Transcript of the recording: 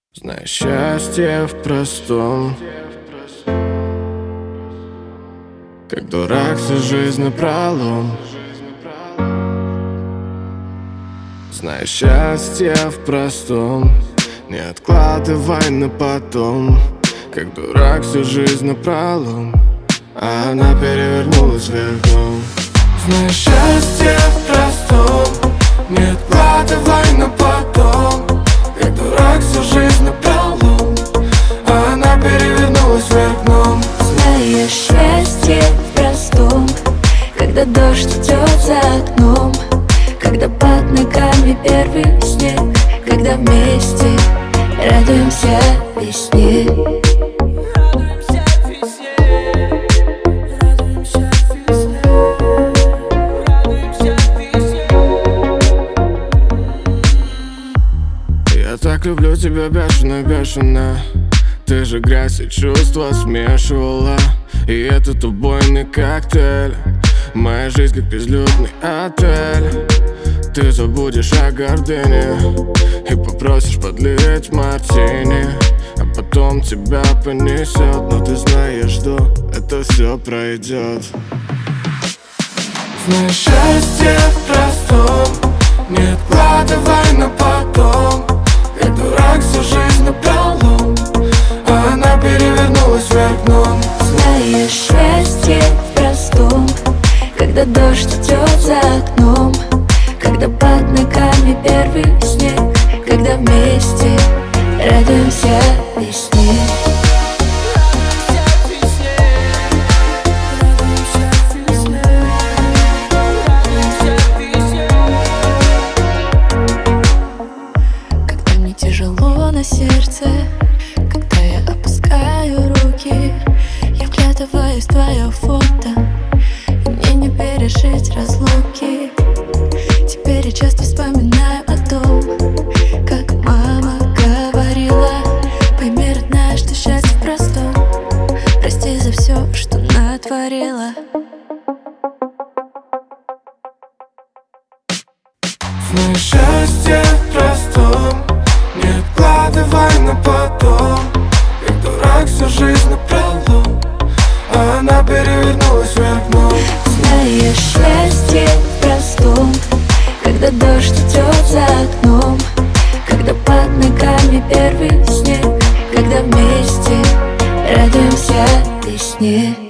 Знаю счастье в простом, как дурак всю жизнь напролом. Знаю счастье в простом, не откладывай на потом, как дурак всю жизнь напролом, а она перевернулась вверх дном. Знаю счастье в простом, не откладывай на потом, как дурак всю жизнь напролом, а она перевернулась вверх дном. Знаю счастье в простом, когда дождь идет за окном, когда под ногами первый снег, когда вместе радуемся весне. Я так люблю тебя бешено, бешено. Ты же грязь и чувства смешивала, и этот убойный коктейль. Моя жизнь как безлюдный отель. Ты забудешь о гордыне и попросишь подлить мартини, а потом тебя понесет. Но ты знаешь, что это все пройдет. Знаешь счастье в простом, не откладывай на потом, как дурак всю жизнь напролом, а она перевернулась вверх дном. Знаешь счастье в простом, когда дождь идет за окном, когда под ногами первый снег, когда вместе радуемся весне. Когда мне тяжело на сердце, когда я опускаю руки, я вглядываюсь в твое фото, и мне не пережить разлуки. Теперь я часто вспоминаю о том, как мама говорила: пойми, родная, что счастье в простом, прости за все, что натворила. Знаешь счастье в простом, не откладывай на потом, как дурак всю жизнь напролом, а она перевернулась вверх дном. Знаешь счастье в простом, когда дождь идет за окном, когда под ногами первый снег, когда вместе радуемся весне.